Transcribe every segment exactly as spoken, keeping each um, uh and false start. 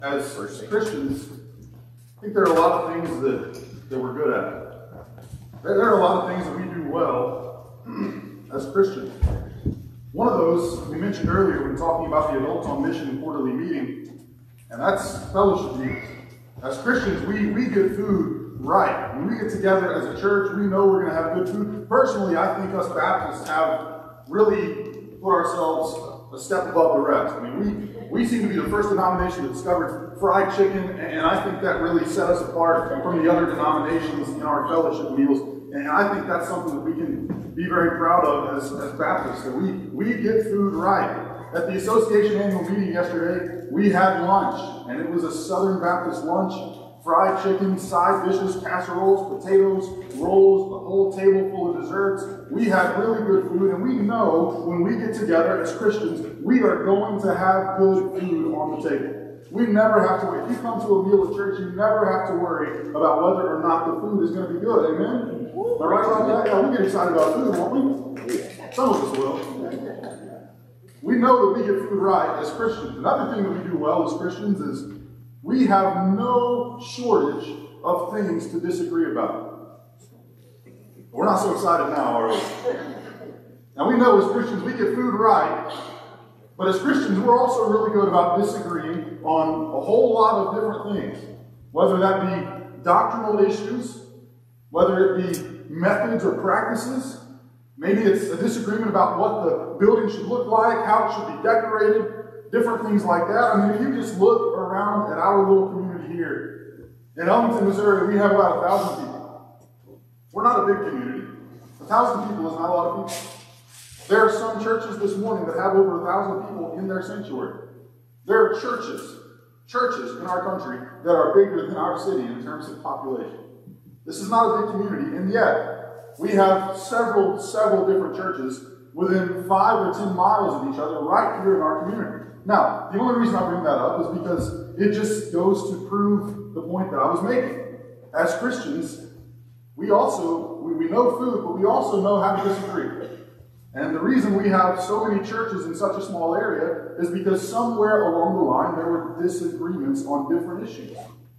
As Christians, I think there are a lot of things that, that we're good at. There are a lot of things that we do well as Christians. One of those we mentioned earlier when talking about the Adults on Mission quarterly meeting, and that's fellowship meals. As Christians, we, we get food right. When we get together as a church, we know we're going to have good food. Personally, I think us Baptists have really put ourselves a step above the rest. I mean, we, we seem to be the first denomination that discovered fried chicken, and I think that really set us apart from the other denominations in our fellowship meals. And I think that's something that we can be very proud of as, as Baptists, that we, we get food right. At the association annual meeting yesterday, we had lunch, and it was a Southern Baptist lunch. Fried chicken, side dishes, casseroles, potatoes, rolls, a whole table full of desserts. We had really good food, and we know when we get together as Christians, we are going to have good food on the table. We never have to wait. If you come to a meal at church, you never have to worry about whether or not the food is going to be good. Amen? Am I right about that? Yeah, we get excited about food, won't we? Some of us will. We know that we get food right as Christians. Another thing that we do well as Christians is we have no shortage of things to disagree about. We're not so excited now, are we? Now we know as Christians we get food right, but as Christians we're also really good about disagreeing on a whole lot of different things. Whether that be doctrinal issues, whether it be methods or practices. Maybe it's a disagreement about what the building should look like, how it should be decorated, different things like that. I mean, if you just look around at our little community here, in Ellington, Missouri, we have about a thousand people. We're not a big community. A thousand people is not a lot of people. There are some churches this morning that have over a thousand people in their sanctuary. There are churches, churches in our country that are bigger than our city in terms of population. This is not a big community, and yet we have several, several different churches within five or ten miles of each other right here in our community. Now, the only reason I bring that up is because it just goes to prove the point that I was making. As Christians, we also, we, we know food, but we also know how to disagree. And the reason we have so many churches in such a small area is because somewhere along the line there were disagreements on different issues.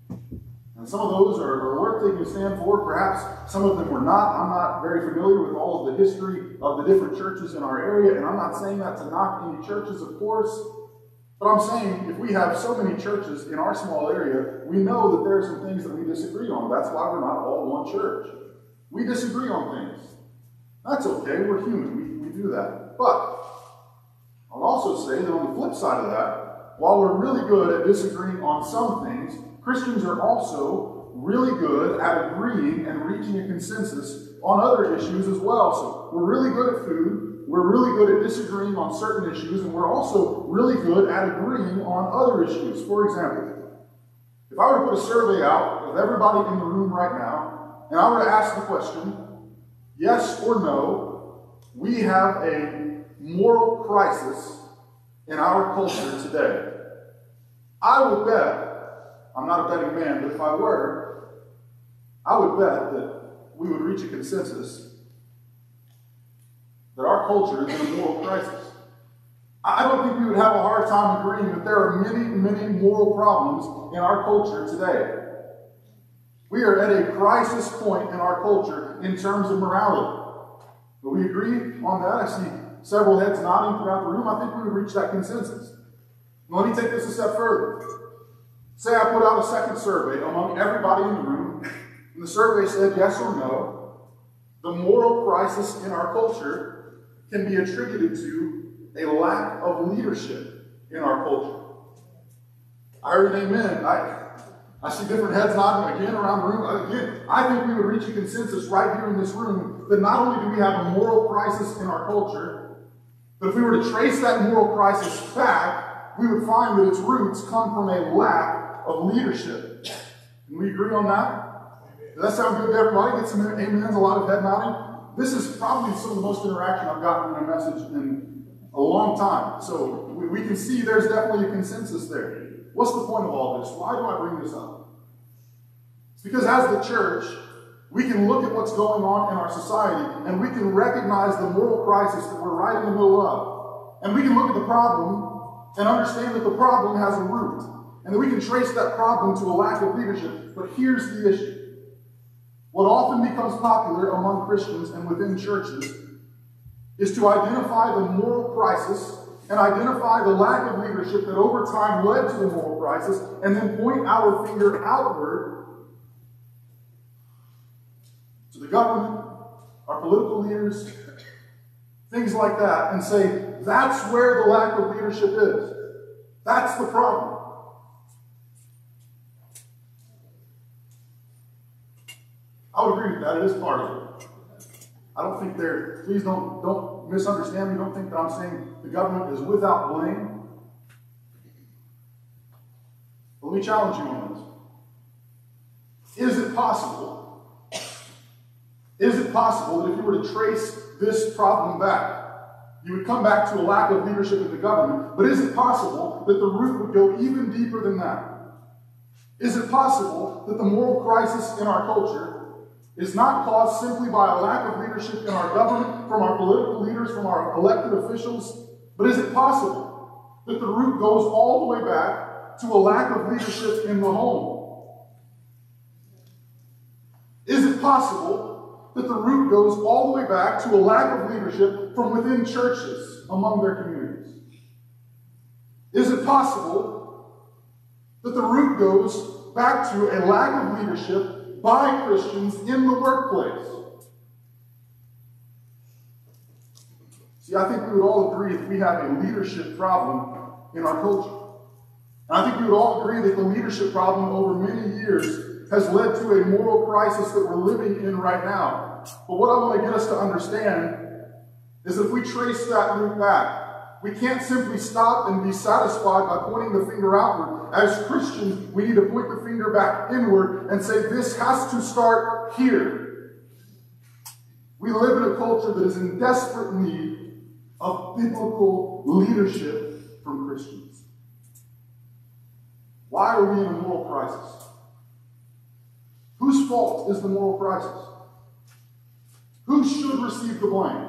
And some of those are, are worth taking a stand for. Perhaps some of them were not. I'm not very familiar with all of the history of the different churches in our area, and I'm not saying that to knock any churches, of course. But I'm saying if we have so many churches in our small area, we know that there are some things that we disagree on. That's why we're not all one church. We disagree on things. That's okay. We're human. We, we do that. But I'll also say that on the flip side of that, while we're really good at disagreeing on some things, Christians are also really good at agreeing and reaching a consensus on other issues as well. So we're really good at food, we're really good at disagreeing on certain issues, and we're also really good at agreeing on other issues. For example, if I were to put a survey out of everybody in the room right now, and I were to ask the question, yes or no, we have a moral crisis in our culture today, I would bet, I'm not a betting man, but if I were, I would bet that we would reach a consensus that our culture is in a moral crisis. I don't think we would have a hard time agreeing that there are many, many moral problems in our culture today. We are at a crisis point in our culture in terms of morality. But we agree on that. I see several heads nodding throughout the room. I think we would reach that consensus. Let me take this a step further. Say I put out a second survey among everybody in the room, and the survey said yes or no. The moral crisis in our culture can be attributed to a lack of leadership in our culture. I heard an amen. I, I see different heads nodding again around the room. Again, I think we would reach a consensus right here in this room that not only do we have a moral crisis in our culture, but if we were to trace that moral crisis back, we would find that its roots come from a lack of leadership. Can we agree on that? Does that sound good to everybody? Get some amens, a lot of head nodding. This is probably some of the most interaction I've gotten in a message in a long time. So we, we can see there's definitely a consensus there. What's the point of all this? Why do I bring this up? It's because as the church, we can look at what's going on in our society and we can recognize the moral crisis that we're right in the middle of. And we can look at the problem and understand that the problem has a root. And then we can trace that problem to a lack of leadership. But here's the issue. What often becomes popular among Christians and within churches is to identify the moral crisis and identify the lack of leadership that over time led to the moral crisis, and then point our finger outward to the government, our political leaders, things like that, and say, that's where the lack of leadership is. That's the problem. I would agree with that. It is part of it. I don't think they're, please don't, don't misunderstand me. Don't think that I'm saying the government is without blame. But let me challenge you on this. Is it possible, is it possible that if you were to trace this problem back, you would come back to a lack of leadership in the government, but is it possible that the root would go even deeper than that? Is it possible that the moral crisis in our culture is not caused simply by a lack of leadership in our government, from our political leaders, from our elected officials, but is it possible that the root goes all the way back to a lack of leadership in the home? Is it possible that the root goes all the way back to a lack of leadership from within churches among their communities? Is it possible that the root goes back to a lack of leadership by Christians in the workplace? See, I think we would all agree that we have a leadership problem in our culture. And I think we would all agree that the leadership problem over many years has led to a moral crisis that we're living in right now. But what I want to get us to understand is that if we trace that root back, we can't simply stop and be satisfied by pointing the finger outward. As Christians, we need to point the finger back inward and say, this has to start here. We live in a culture that is in desperate need of biblical leadership from Christians. Why are we in a moral crisis? Whose fault is the moral crisis? Who should receive the blame?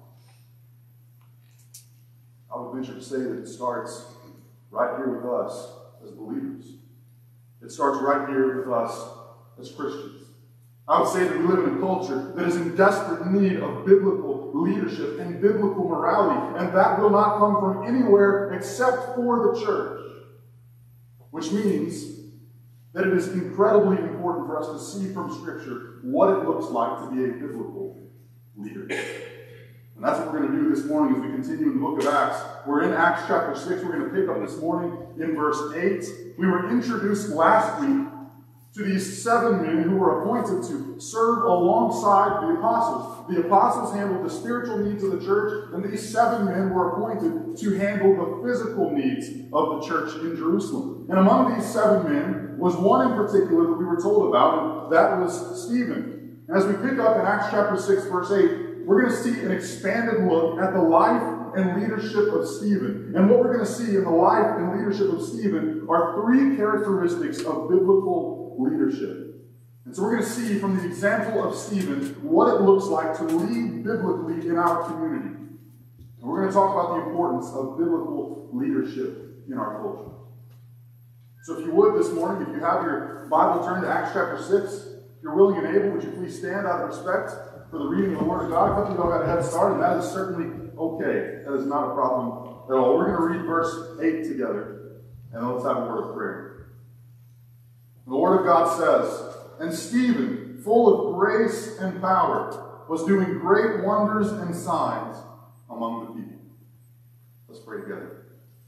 I would venture to say that it starts right here with us as believers. It starts right here with us as Christians. I would say that we live in a culture that is in desperate need of biblical leadership and biblical morality, and that will not come from anywhere except for the church. Which means that it is incredibly important for us to see from Scripture what it looks like to be a biblical leader. And that's what we're going to do this morning as we continue in the book of Acts. We're in Acts chapter six. We're going to pick up this morning in verse eight. We were introduced last week to these seven men who were appointed to serve alongside the apostles. The apostles handled the spiritual needs of the church, and these seven men were appointed to handle the physical needs of the church in Jerusalem. And among these seven men was one in particular that we were told about, and that was Stephen. And as we pick up in Acts chapter six, verse eight, we're going to see an expanded look at the life and leadership of Stephen. And what we're going to see in the life and leadership of Stephen are three characteristics of biblical leadership. And so we're going to see from the example of Stephen what it looks like to lead biblically in our community. And we're going to talk about the importance of biblical leadership in our culture. So if you would this morning, if you have your Bible turned to Acts chapter six, if you're willing and able, would you please stand out of respect for the reading of the Word of God? A couple of y'all got a head start, and that is certainly okay. That is not a problem at all. We're going to read verse eight together, and let's have a word of prayer. The Word of God says, "And Stephen, full of grace and power, was doing great wonders and signs among the people." Let's pray together.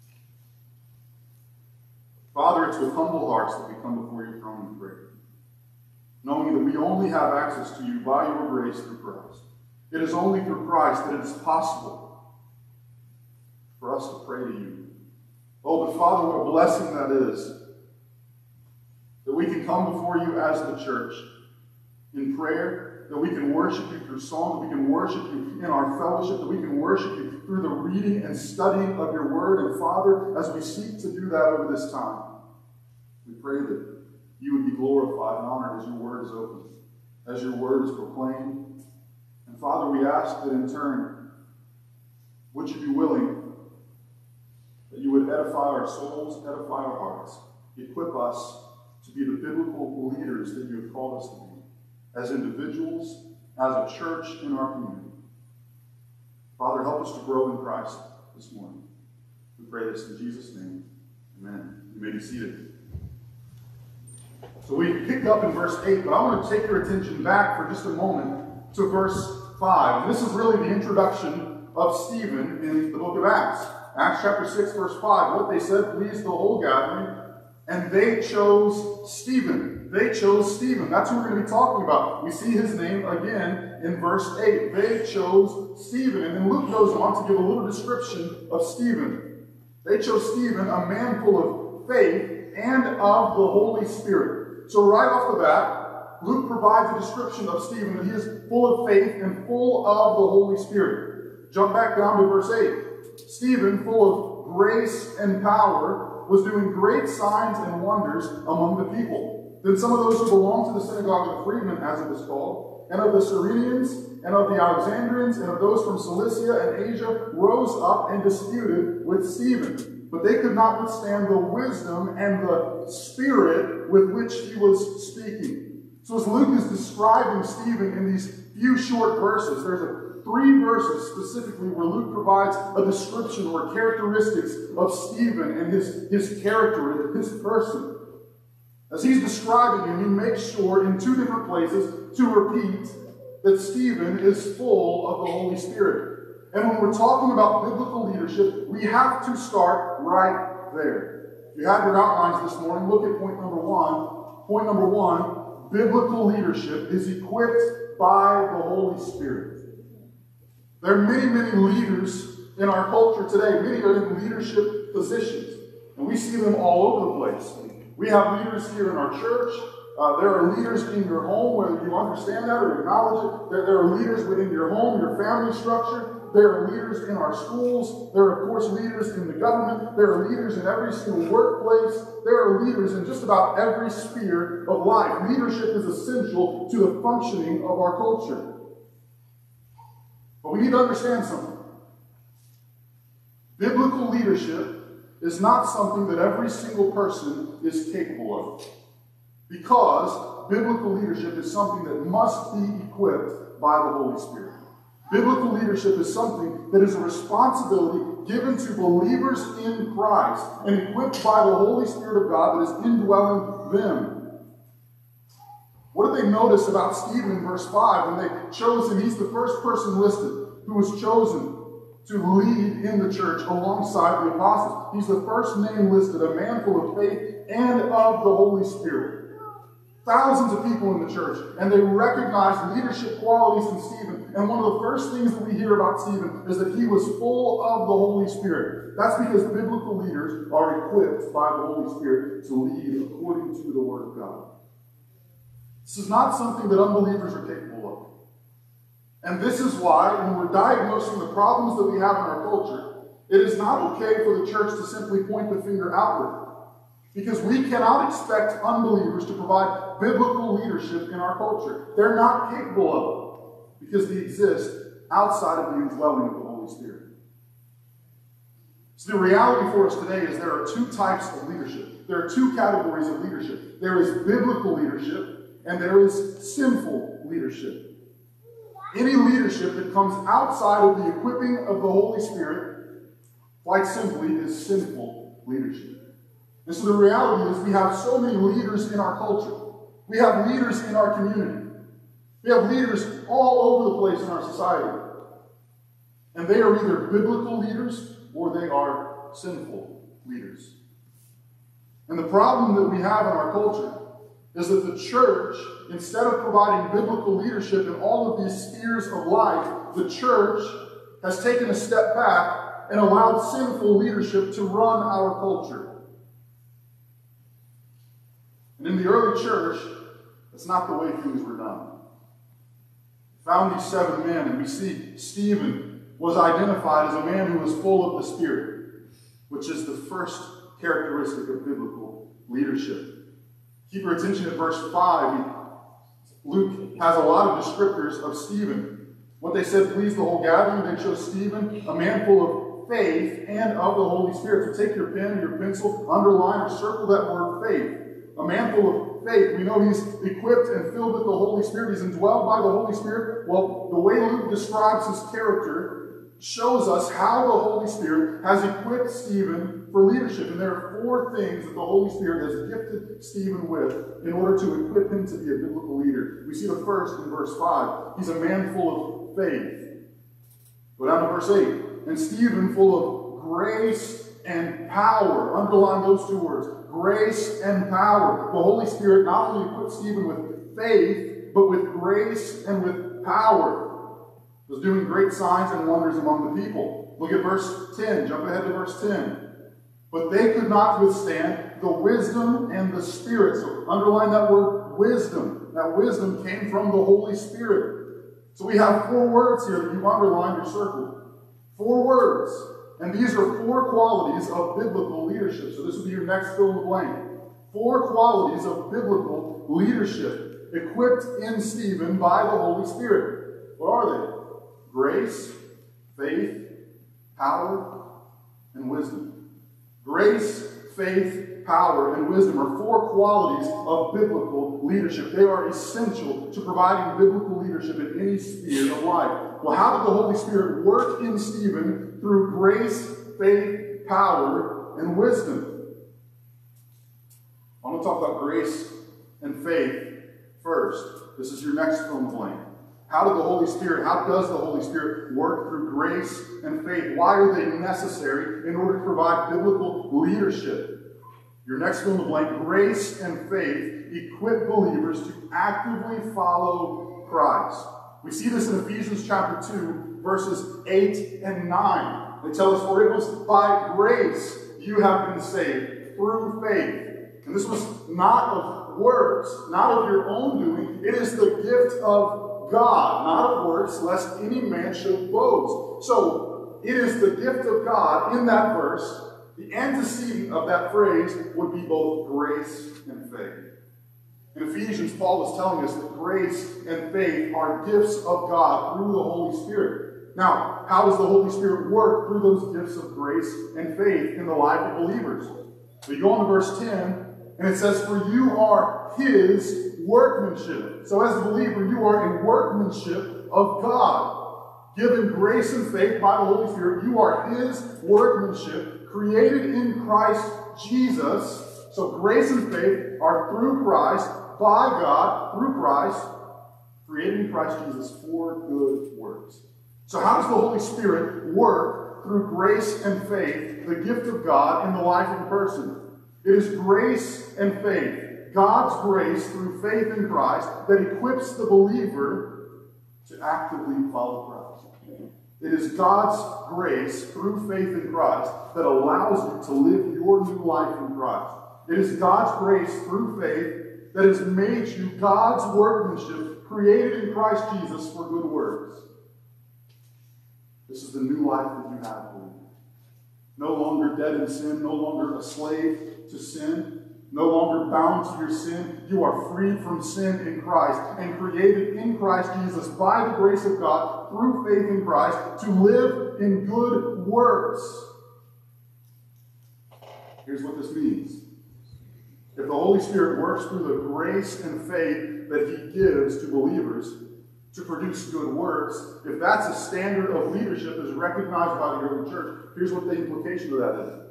Father, it's with humble hearts that we come before your throne and pray, knowing that we only have access to you by your grace through Christ. It is only through Christ that it is possible for us to pray to you. Oh, but Father, what a blessing that is, that we can come before you as the church in prayer, that we can worship you through song, that we can worship you in our fellowship, that we can worship you through the reading and studying of your word. And Father, as we seek to do that over this time, we pray that you would be glorified and honored as your word is opened, as your word is proclaimed. And Father, we ask that in turn, would you be willing that you would edify our souls, edify our hearts, equip us to be the biblical leaders that you have called us to be, as individuals, as a church in our community. Father, help us to grow in Christ this morning. We pray this in Jesus' name. Amen. You may be seated. So we picked up in verse eight, but I want to take your attention back for just a moment to verse five. And this is really the introduction of Stephen in the book of Acts. Acts chapter six, verse five. What they said pleased the whole gathering, and they chose Stephen. They chose Stephen. That's who we're going to be talking about. We see his name again in verse eight. They chose Stephen. And then Luke goes on to give a little description of Stephen. They chose Stephen, a man full of faith and of the Holy Spirit. So right off the bat, Luke provides a description of Stephen, that he is full of faith and full of the Holy Spirit. Jump back down to verse eight. Stephen, full of grace and power, was doing great signs and wonders among the people. Then some of those who belonged to the synagogue of the freedmen, as it was called, and of the Cyrenians, and of the Alexandrians, and of those from Cilicia and Asia, rose up and disputed with Stephen. But they could not withstand the wisdom and the spirit with which he was speaking. So as Luke is describing Stephen in these few short verses, there's a, three verses specifically where Luke provides a description or characteristics of Stephen and his, his character, his person. As he's describing him, he makes sure in two different places to repeat that Stephen is full of the Holy Spirit. And when we're talking about biblical leadership, we have to start right there. If you have your outlines this morning, look at point number one. Point number one, biblical leadership is equipped by the Holy Spirit. There are many, many leaders in our culture today. Many are in leadership positions, and we see them all over the place. We have leaders here in our church. Uh, there are leaders in your home, whether you understand that or acknowledge it. There, there are leaders within your home, your family structure. There are leaders in our schools. There are, of course, leaders in the government. There are leaders in every single workplace. There are leaders in just about every sphere of life. Leadership is essential to the functioning of our culture. But we need to understand something. Biblical leadership is not something that every single person is capable of. Because biblical leadership is something that must be equipped by the Holy Spirit. Biblical leadership is something that is a responsibility given to believers in Christ and equipped by the Holy Spirit of God that is indwelling them. What did they notice about Stephen in verse five when they chose him? He's the first person listed who was chosen to lead in the church alongside the apostles. He's the first name listed, a man full of faith and of the Holy Spirit. Thousands of people in the church, and they recognize leadership qualities in Stephen. And one of the first things that we hear about Stephen is that he was full of the Holy Spirit. That's because biblical leaders are equipped by the Holy Spirit to lead according to the Word of God. This is not something that unbelievers are capable of. And this is why, when we're diagnosing the problems that we have in our culture, it is not okay for the church to simply point the finger outward. Because we cannot expect unbelievers to provide biblical leadership in our culture. They're not capable of it because they exist outside of the indwelling of the Holy Spirit. So the reality for us today is there are two types of leadership. There are two categories of leadership. There is biblical leadership and there is sinful leadership. Any leadership that comes outside of the equipping of the Holy Spirit, quite simply, is sinful leadership. And so the reality is we have so many leaders in our culture. We have leaders in our community. We have leaders all over the place in our society. And they are either biblical leaders or they are sinful leaders. And the problem that we have in our culture is that the church, instead of providing biblical leadership in all of these spheres of life, the church has taken a step back and allowed sinful leadership to run our culture. And in the early church, that's not the way things were done. We found these seven men, and we see Stephen was identified as a man who was full of the Spirit, which is the first characteristic of biblical leadership. Keep your attention at verse five. Luke has a lot of descriptors of Stephen. What they said pleased the whole gathering. They chose Stephen, a man full faith and of the Holy Spirit. So take your pen, your pencil, underline or circle that word faith. A man full of faith. We know he's equipped and filled with the Holy Spirit. He's indwelled by the Holy Spirit. Well, the way Luke describes his character shows us how the Holy Spirit has equipped Stephen for leadership. And there are four things that the Holy Spirit has gifted Stephen with in order to equip him to be a biblical leader. We see the first in verse five. He's a man full of faith. Go down to verse eight. And Stephen full of grace and power. Underline those two words. Grace and power. The Holy Spirit not only equipped Stephen with faith, but with grace and with power. He was doing great signs and wonders among the people. Look at verse ten. Jump ahead to verse ten. But they could not withstand the wisdom and the Spirit. So underline that word wisdom. That wisdom came from the Holy Spirit. So we have four words here that you've underlined or circled. Four words. And these are four qualities of biblical leadership. So this will be your next fill in the blank. Four qualities of biblical leadership equipped in Stephen by the Holy Spirit. What are they? Grace, faith, power, and wisdom. Grace, faith, power, and wisdom are four qualities of biblical leadership. They are essential to providing biblical leadership in any sphere of life. Well, how did the Holy Spirit work in Stephen through grace, faith, power, and wisdom? I want to talk about grace and faith first. This is your next fill in the blank. How did the Holy Spirit, how does the Holy Spirit work through grace and faith? Why are they necessary in order to provide biblical leadership? Your next fill in the blank, grace and faith equip believers to actively follow Christ. We see this in Ephesians chapter two, verses eight and nine. They tell us, for it was by grace you have been saved through faith. And this was not of works, not of your own doing. It is the gift of God, not of works, lest any man should boast. So, it is the gift of God in that verse. The antecedent of that phrase would be both grace and faith. In Ephesians, Paul is telling us that grace and faith are gifts of God through the Holy Spirit. Now, how does the Holy Spirit work through those gifts of grace and faith in the life of believers? We go on to verse ten, and it says, for you are His workmanship. So as a believer, you are a workmanship of God. Given grace and faith by the Holy Spirit, you are His workmanship, created in Christ Jesus. So grace and faith are through Christ, by God, through Christ, created in Christ Jesus for good works. So how does the Holy Spirit work through grace and faith, the gift of God in the life of a person? It is grace and faith. God's grace through faith in Christ that equips the believer to actively follow Christ. It is God's grace through faith in Christ that allows you to live your new life in Christ. It is God's grace through faith that has made you God's workmanship created in Christ Jesus for good works. This is the new life that you have, believer. No longer dead in sin, no longer a slave to sin. No longer bound to your sin. You are free from sin in Christ and created in Christ Jesus by the grace of God through faith in Christ to live in good works. Here's what this means. If the Holy Spirit works through the grace and faith that He gives to believers to produce good works, if that's a standard of leadership as recognized by the early church, here's what the implication of that is.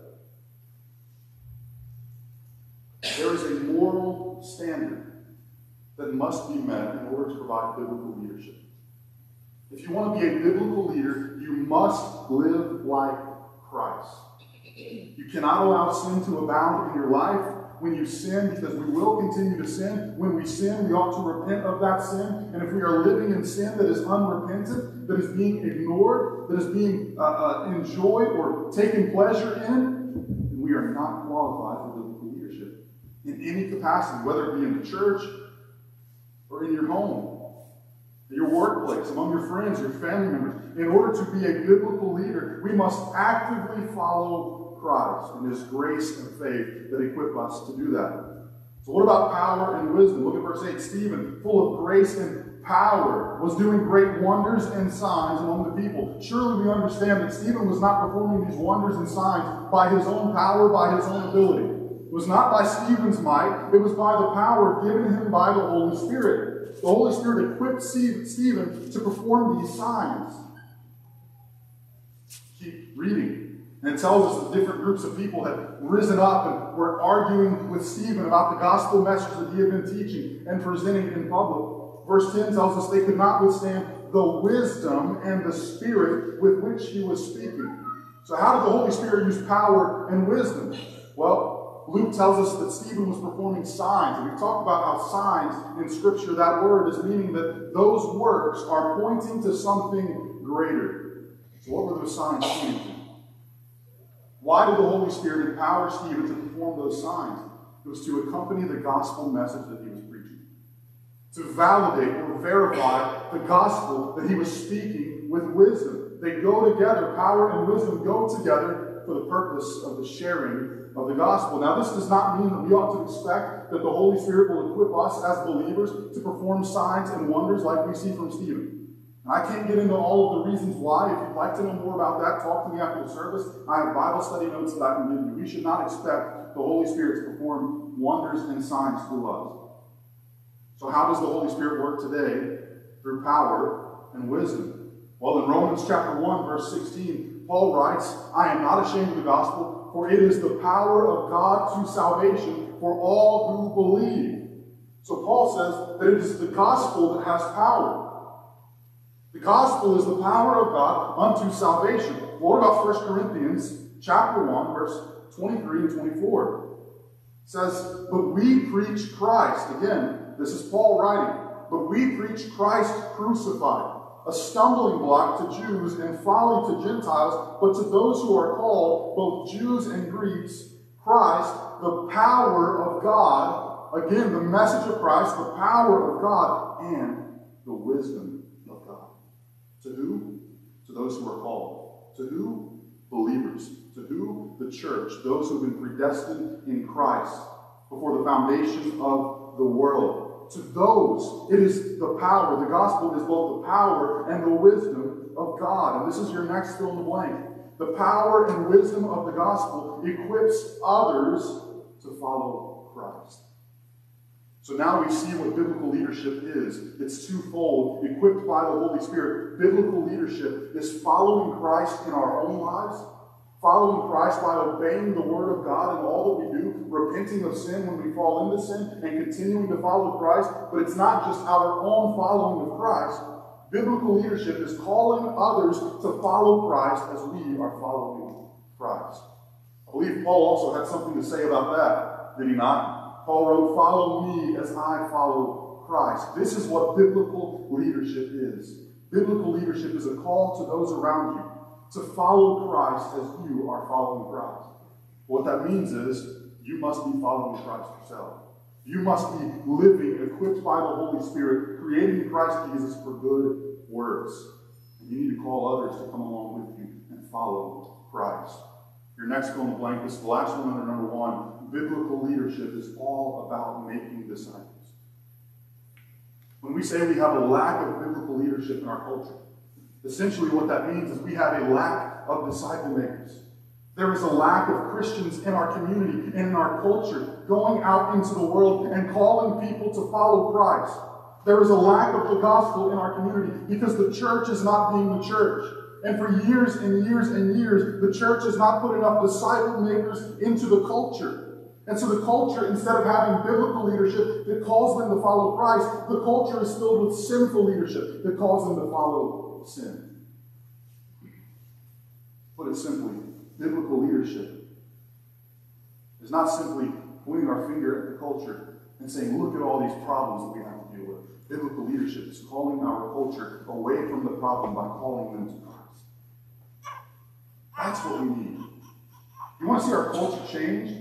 There is a moral standard that must be met in order to provide biblical leadership. If you want to be a biblical leader, you must live like Christ. You cannot allow sin to abound in your life. When you sin, because we will continue to sin, when we sin, we ought to repent of that sin. And if we are living in sin that is unrepentant, that is being ignored, that is being uh, uh, enjoyed or taken pleasure in, then we are not qualified for biblical leadership in any capacity, whether it be in the church or in your home, your workplace, among your friends, your family members. In order to be a biblical leader, we must actively follow Christ and His grace and faith that equip us to do that. So what about power and wisdom? Look at verse eight. Stephen, full of grace and power, was doing great wonders and signs among the people. Surely we understand that Stephen was not performing these wonders and signs by his own power, by his own ability. It was not by Stephen's might, it was by the power given him by the Holy Spirit. The Holy Spirit equipped Stephen to perform these signs. Keep reading. And it tells us that different groups of people had risen up and were arguing with Stephen about the gospel message that he had been teaching and presenting in public. Verse ten tells us they could not withstand the wisdom and the spirit with which he was speaking. So how did the Holy Spirit use power and wisdom? Well, Luke tells us that Stephen was performing signs. And we've talked about how signs in Scripture, that word is meaning that those works are pointing to something greater. So what were those signs pointing to? Why did the Holy Spirit empower Stephen to perform those signs? It was to accompany the gospel message that he was preaching. To validate or verify the gospel that he was speaking with wisdom. They go together. Power and wisdom go together for the purpose of the sharing of the gospel. Now, this does not mean that we ought to expect that the Holy Spirit will equip us as believers to perform signs and wonders like we see from Stephen. I can't get into all of the reasons why. If you'd like to know more about that, talk to me after the service. I have Bible study notes that I can give you. We should not expect the Holy Spirit to perform wonders and signs through us. So how does the Holy Spirit work today? Through power and wisdom. Well, in Romans chapter one, verse sixteen, Paul writes, I am not ashamed of the gospel, for it is the power of God to salvation for all who believe. So Paul says that it is the gospel that has power. The gospel is the power of God unto salvation. What about First Corinthians chapter one, verse twenty-three and twenty-four? It says, but we preach Christ. Again, this is Paul writing. But we preach Christ crucified, a stumbling block to Jews and folly to Gentiles, but to those who are called, both Jews and Greeks, Christ, the power of God. Again, the message of Christ, the power of God, and the wisdom of God. To who? To those who are called. To who? Believers. To who? The church. Those who have been predestined in Christ before the foundation of the world. To those, it is the power. The gospel is both the power and the wisdom of God. And this is your next fill in the blank. The power and wisdom of the gospel equips others to follow Christ. So now we see what biblical leadership is. It's twofold, equipped by the Holy Spirit. Biblical leadership is following Christ in our own lives, following Christ by obeying the Word of God in all that we do, repenting of sin when we fall into sin, and continuing to follow Christ. But it's not just our own following of Christ. Biblical leadership is calling others to follow Christ as we are following Christ. I believe Paul also had something to say about that, did he not? Paul wrote, follow me as I follow Christ. This is what biblical leadership is. Biblical leadership is a call to those around you to follow Christ as you are following Christ. What that means is you must be following Christ yourself. You must be living, equipped by the Holy Spirit, creating in Christ Jesus for good works. And you need to call others to come along with you and follow Christ. Your next fill in the blank is the last one under number one. Biblical leadership is all about making disciples. When we say we have a lack of biblical leadership in our culture, essentially what that means is we have a lack of disciple makers. There is a lack of Christians in our community and in our culture going out into the world and calling people to follow Christ. There is a lack of the gospel in our community because the church is not being the church. And for years and years and years, the church has not put enough disciple makers into the culture. And so the culture, instead of having biblical leadership that calls them to follow Christ, the culture is filled with sinful leadership that calls them to follow sin. Put it simply, biblical leadership is not simply pointing our finger at the culture and saying, look at all these problems that we have to deal with. Biblical leadership is calling our culture away from the problem by calling them to Christ. That's what we need. You want to see our culture change?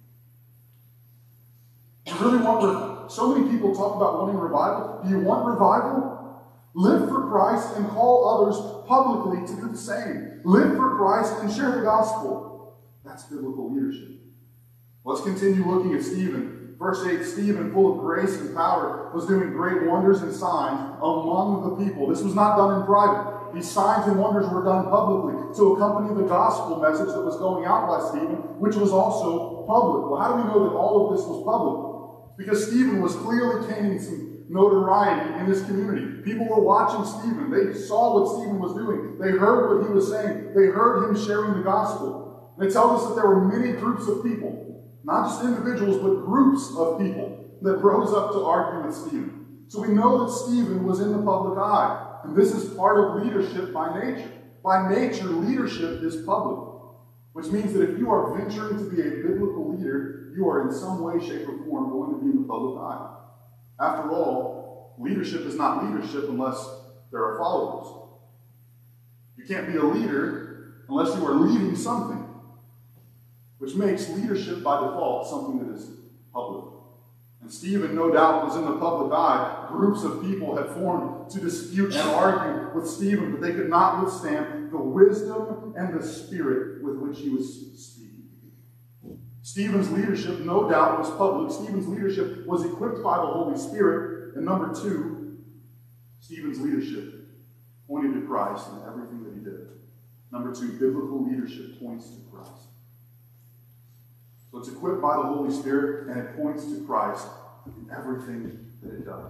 You really want, so many people talk about wanting revival. Do you want revival? Live for Christ and call others publicly to do the same. Live for Christ and share the gospel. That's biblical leadership. Let's continue looking at Stephen. Verse eight, Stephen, full of grace and power, was doing great wonders and signs among the people. This was not done in private. These signs and wonders were done publicly to accompany the gospel message that was going out by Stephen, which was also public. Well, how do we know that all of this was public? Because Stephen was clearly gaining some notoriety in this community. People were watching Stephen. They saw what Stephen was doing. They heard what he was saying. They heard him sharing the gospel. And it tells us that there were many groups of people, not just individuals, but groups of people that rose up to argue with Stephen. So we know that Stephen was in the public eye. And this is part of leadership by nature. By nature, leadership is public. Which means that if you are venturing to be a biblical leader, you are in some way, shape, or form going to be in the public eye. After all, leadership is not leadership unless there are followers. You can't be a leader unless you are leading something, which makes leadership by default something that is public. And Stephen, no doubt, was in the public eye. Groups of people had formed to dispute and argue with Stephen, but they could not withstand the wisdom and the spirit with which he was speaking. Stephen's leadership, no doubt, was public. Stephen's leadership was equipped by the Holy Spirit. And number two, Stephen's leadership pointed to Christ in everything that he did. Number two, biblical leadership points to Christ. So it's equipped by the Holy Spirit, and it points to Christ in everything that it does.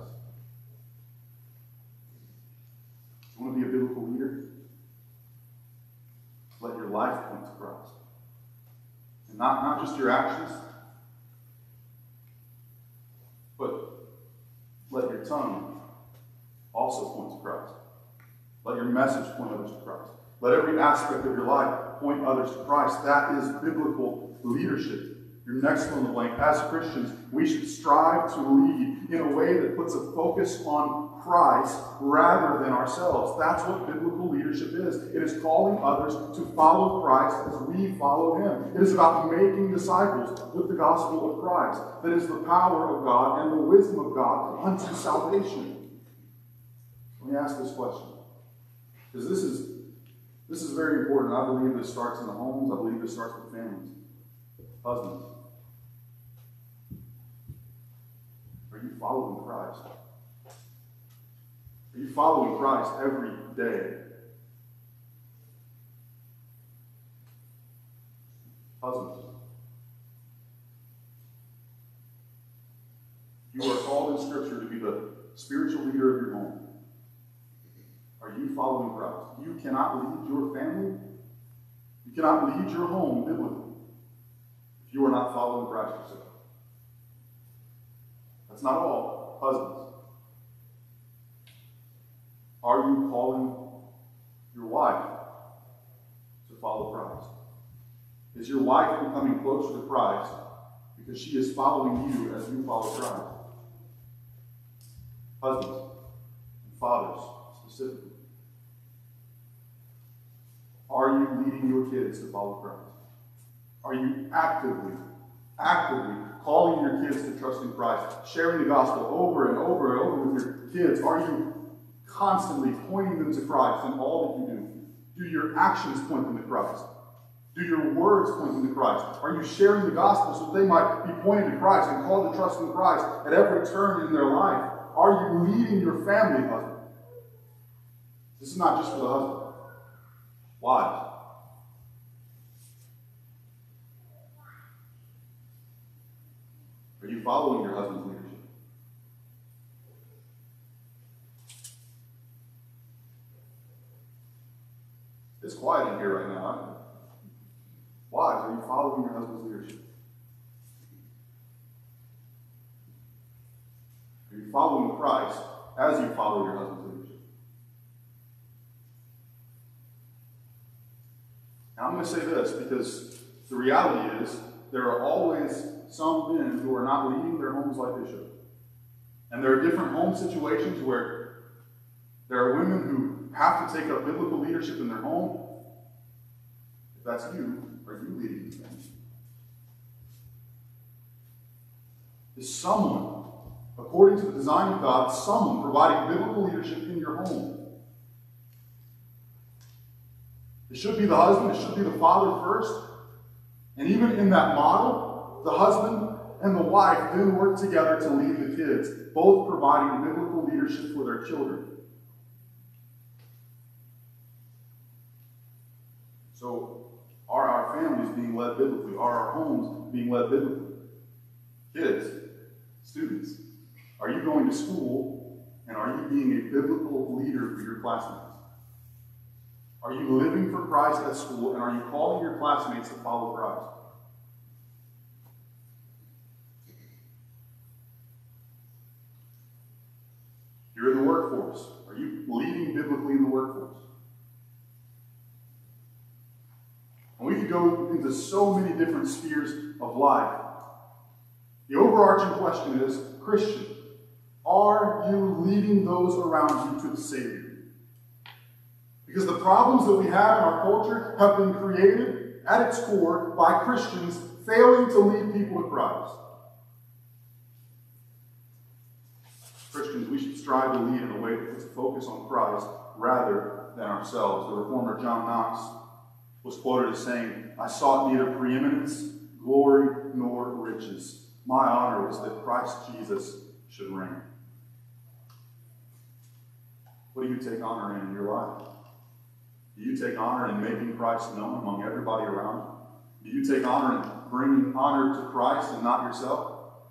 You want to be a biblical leader? Let your life point to Christ. And not, not just your actions, but let your tongue also point to Christ. Let your message point others to Christ. Let every aspect of your life point others to Christ. That is biblical leadership. Your next fill in the blank. As Christians, we should strive to lead in a way that puts a focus on Christ rather than ourselves. That's what biblical leadership is. It is calling others to follow Christ as we follow him. It is about making disciples with the gospel of Christ. That is the power of God and the wisdom of God unto salvation. Let me ask this question, because this is this is very important. I believe this starts in the homes. I believe this starts with families. Husbands, are you following Christ? Are you following Christ every day? Husbands, you are called in Scripture to be the spiritual leader of your home. Are you following Christ? You cannot lead your family. You cannot lead your home biblically if you are not following Christ yourself. That's not all. Husbands, are you calling your wife to follow Christ? Is your wife becoming closer to Christ because she is following you as you follow Christ? Husbands and fathers specifically, are you leading your kids to follow Christ? Are you actively, actively calling your kids to trust in Christ, sharing the gospel over and over and over with your kids? Are you constantly pointing them to Christ in all that you do? Do your actions point them to Christ? Do your words point them to Christ? Are you sharing the gospel so that they might be pointed to Christ and called to trust in Christ at every turn in their life? Are you leading your family, husband? This is not just for the husband. Wives, are you following your husband's leadership? It's quiet in here right now. Wives, are you following your husband's leadership? Are you following Christ as you follow your husband's leadership? Now I'm going to say this because the reality is there are always some men who are not leading their homes like they should. And there are different home situations where there are women who have to take up biblical leadership in their home. If that's you, are you leading them? Is someone, according to the design of God, someone providing biblical leadership in your home? It should be the husband, it should be the father first. And even in that model, the husband and the wife then work together to lead the kids, both providing biblical leadership for their children. So, are our families being led biblically? Are our homes being led biblically? Kids, students, are you going to school and are you being a biblical leader for your classmates? Are you living for Christ at school and are you calling your classmates to follow Christ? You're in the workforce. Are you leading biblically in the workforce? And we could go into so many different spheres of life. The overarching question is, Christian, are you leading those around you to the Savior? Because the problems that we have in our culture have been created at its core by Christians failing to lead people to Christ. Christians, we should strive to lead in a way that puts a focus on Christ rather than ourselves. The reformer John Knox was quoted as saying, "I sought neither preeminence, glory, nor riches. My honor was that Christ Jesus should reign." What do you take honor in in your life? Do you take honor in making Christ known among everybody around you? Do you take honor in bringing honor to Christ and not yourself?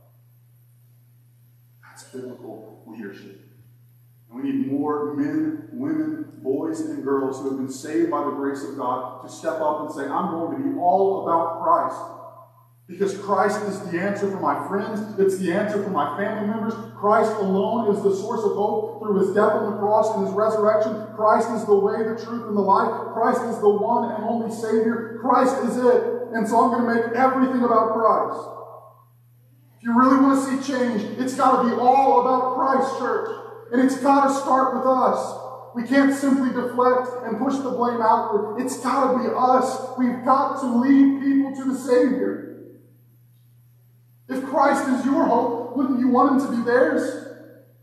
That's biblical leadership. And we need more men, women, boys, and girls who have been saved by the grace of God to step up and say, I'm going to be all about Christ. Because Christ is the answer for my friends. It's the answer for my family members. Christ alone is the source of hope through his death on the cross and his resurrection. Christ is the way, the truth, and the life. Christ is the one and only Savior. Christ is it. And so I'm going to make everything about Christ. If you really want to see change, it's got to be all about Christ, church. And it's got to start with us. We can't simply deflect and push the blame outward. It's got to be us. We've got to lead people to the Savior. If Christ is your hope, wouldn't you want him to be theirs?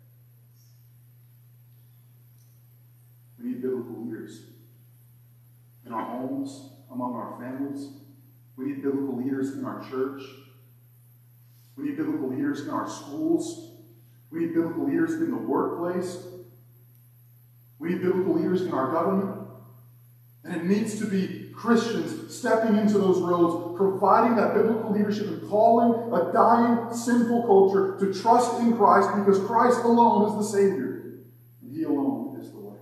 We need biblical leaders in our homes, among our families. We need biblical leaders in our church. We need biblical leaders in our schools. We need biblical leaders in the workplace. We need biblical leaders in our government. And it needs to be Christians stepping into those roles, providing that biblical leadership and calling a dying, sinful culture to trust in Christ because Christ alone is the Savior. And he alone is the way.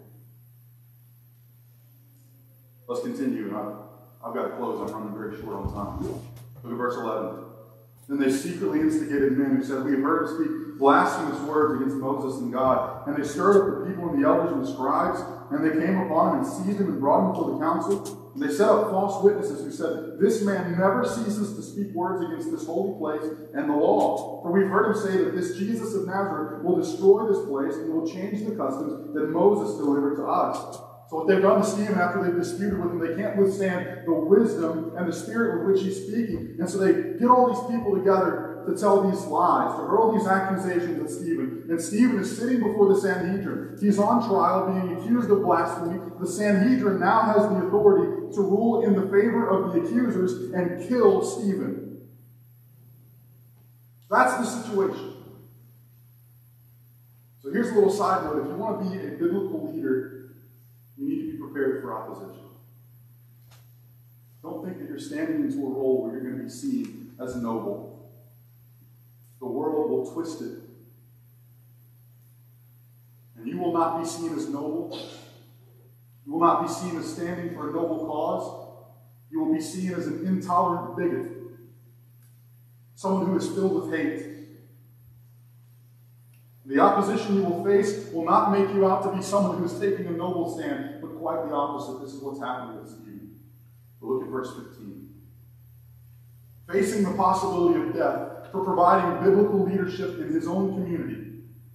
Let's continue. And I've, I've got to close. I'm running very short on time. Look at verse eleven. Then they secretly instigated men who said, we have heard him speak blasphemous words against Moses and God. And they stirred up the people and the elders and the scribes, and they came upon him and seized him and brought him before the council. And they set up false witnesses who said, this man never ceases to speak words against this holy place and the law. For we've heard him say that this Jesus of Nazareth will destroy this place and will change the customs that Moses delivered to us. So what they've done to Stephen after they've disputed with him, they can't withstand the wisdom and the spirit with which he's speaking. And so they get all these people together to tell these lies, to hurl these accusations at Stephen. And Stephen is sitting before the Sanhedrin. He's on trial, being accused of blasphemy. The Sanhedrin now has the authority to rule in the favor of the accusers and kill Stephen. That's the situation. So here's a little side note. If you want to be a biblical leader, you need to be prepared for opposition. Don't think that you're standing into a role where you're going to be seen as noble. The world will twist it. And you will not be seen as noble. You will not be seen as standing for a noble cause. You will be seen as an intolerant bigot. Someone who is filled with hate. The opposition you will face will not make you out to be someone who is taking a noble stand, but quite the opposite. This is what's happening with Stephen. But look at verse fifteen. Facing the possibility of death for providing biblical leadership in his own community.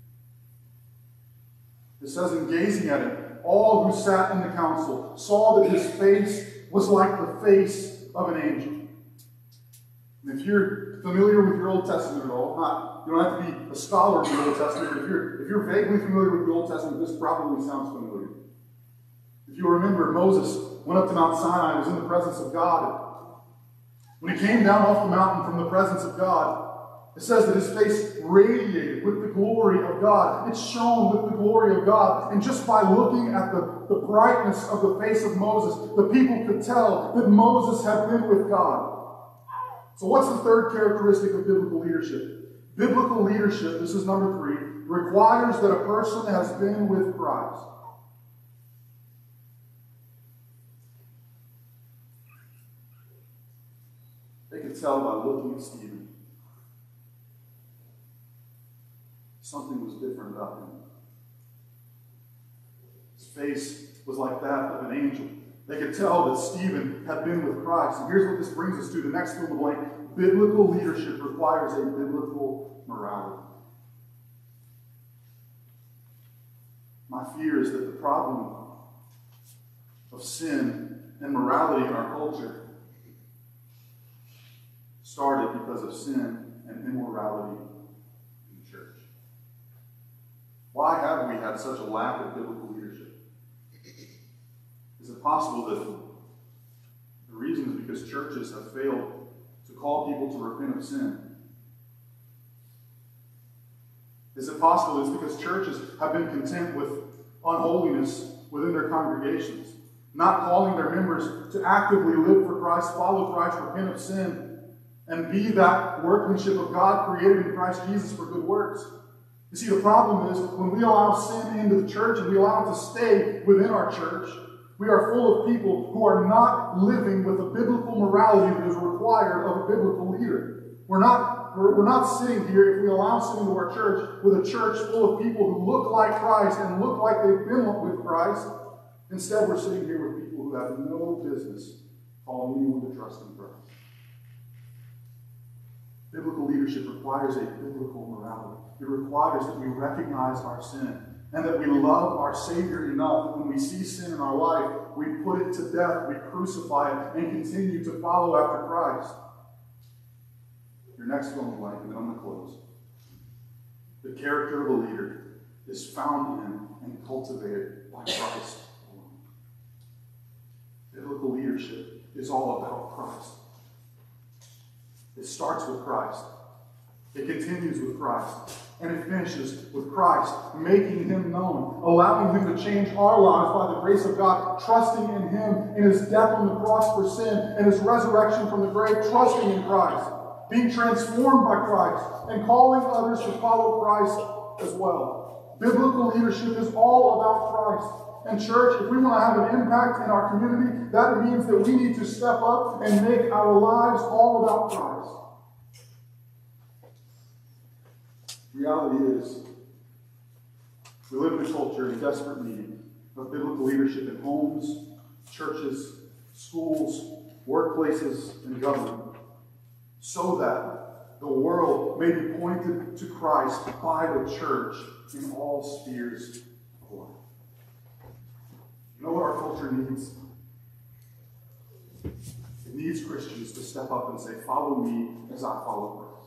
It says, in gazing at him, all who sat in the council saw that his face was like the face of an angel. And if you're familiar with your Old Testament at all, not you don't have to be a scholar of the Old Testament, but if you're, if you're vaguely familiar with the Old Testament, this probably sounds familiar. If you remember, Moses went up to Mount Sinai and was in the presence of God. When he came down off the mountain from the presence of God, It says that his face radiated with the glory of God. It shone with the glory of God. And just by looking at the, the brightness of the face of Moses, the people could tell that Moses had been with God. So what's the third characteristic of biblical leadership? Biblical leadership, this is number three, requires that a person has been with Christ. They could tell by looking at Stephen. Something was different about him. His face was like that of an angel. They could tell that Stephen had been with Christ. And here's what this brings us to. The next fill in the blank. Biblical leadership requires a biblical morality. My fear is that the problem of sin and morality in our culture started because of sin and immorality in the church. Why have we had such a lack of biblical leadership? Is it possible that the reason is because churches have failed to call people to repent of sin? Is it possible it's because churches have been content with unholiness within their congregations, not calling their members to actively live for Christ, follow Christ, repent of sin, and be that workmanship of God created in Christ Jesus for good works? You see, the problem is when we allow sin into the church and we allow it to stay within our church, we are full of people who are not living with a biblical morality that is required of a biblical leader. We're not, we're, we're not sitting here, if we allow sin into our church, with a church full of people who look like Christ and look like they've been with Christ. Instead, we're sitting here with people who have no business calling anyone to trust in Christ. Biblical leadership requires a biblical morality. It requires that we recognize our sin and that we love our Savior enough that when we see sin in our life, we put it to death, we crucify it, and continue to follow after Christ. Your next fill in the blank, and then I'm going to close. The character of a leader is found in and cultivated by Christ alone. Biblical leadership is all about Christ. It starts with Christ. It continues with Christ. And it finishes with Christ, making him known, allowing him to change our lives by the grace of God, trusting in him, in his death on the cross for sin, and his resurrection from the grave, trusting in Christ, being transformed by Christ, and calling others to follow Christ as well. Biblical leadership is all about Christ. And church, if we want to have an impact in our community, that means that we need to step up and make our lives all about Christ. The reality is, we live in a culture in desperate need of biblical leadership in homes, churches, schools, workplaces, and government, so that the world may be pointed to Christ by the church in all spheres of life. You know what our culture needs? It needs Christians to step up and say, follow me as I follow Christ.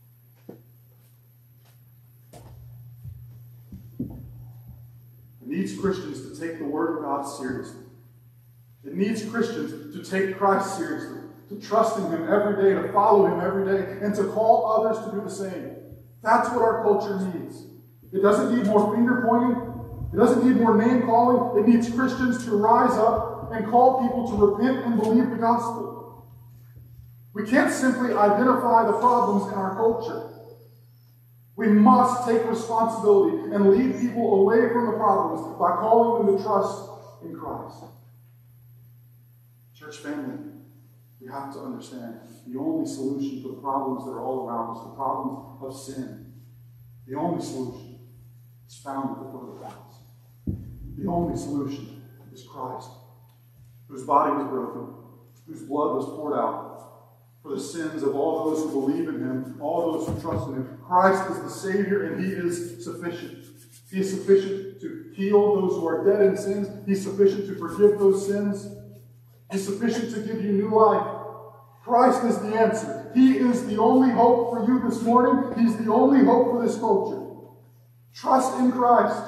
It needs Christians to take the Word of God seriously. It needs Christians to take Christ seriously, to trust in him every day, to follow him every day, and to call others to do the same. That's what our culture needs. It doesn't need more finger pointing. It doesn't need more name calling. It needs Christians to rise up and call people to repent and believe the gospel. We can't simply identify the problems in our culture. We must take responsibility and lead people away from the problems by calling them to trust in Christ. Church family, we have to understand the only solution to the problems that are all around us, the problems of sin, the only solution is found at the foot of the cross. The only solution is Christ, whose body was broken, whose blood was poured out for the sins of all those who believe in him, all those who trust in him. Christ is the Savior, and he is sufficient. He is sufficient to heal those who are dead in sins. He's sufficient to forgive those sins. He's sufficient to give you new life. Christ is the answer. He is the only hope for you this morning. He's the only hope for this culture. Trust in Christ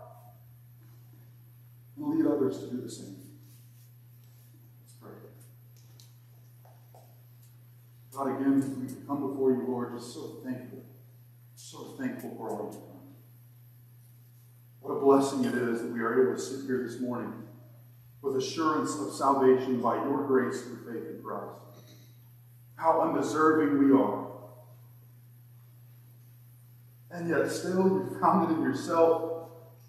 and lead others to do the same. Let's pray. God, again, we come before you, Lord, just so thankful, so thankful for all you've done. What a blessing it is that we are able to sit here this morning with assurance of salvation by your grace through faith in Christ. How undeserving we are. And yet still you found it in yourself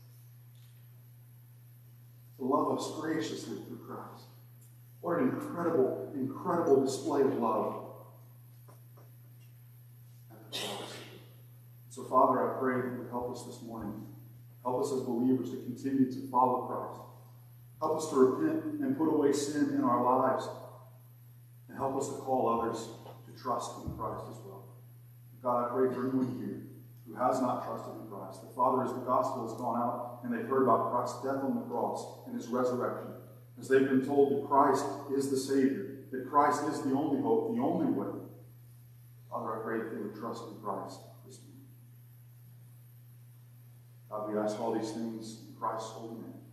to love us graciously through Christ. What an incredible, incredible display of love at the cross. So, Father, I pray that you would help us this morning. Help us as believers to continue to follow Christ. Help us to repent and put away sin in our lives. And help us to call others to trust in Christ as well. God, I pray for anyone here who has not trusted in Christ. That, Father, as the gospel has gone out and they've heard about Christ's death on the cross and his resurrection, as they've been told that Christ is the Savior, that Christ is the only hope, the only way, Father, I pray that they would trust in Christ this morning. God, we ask all these things in Christ's holy name.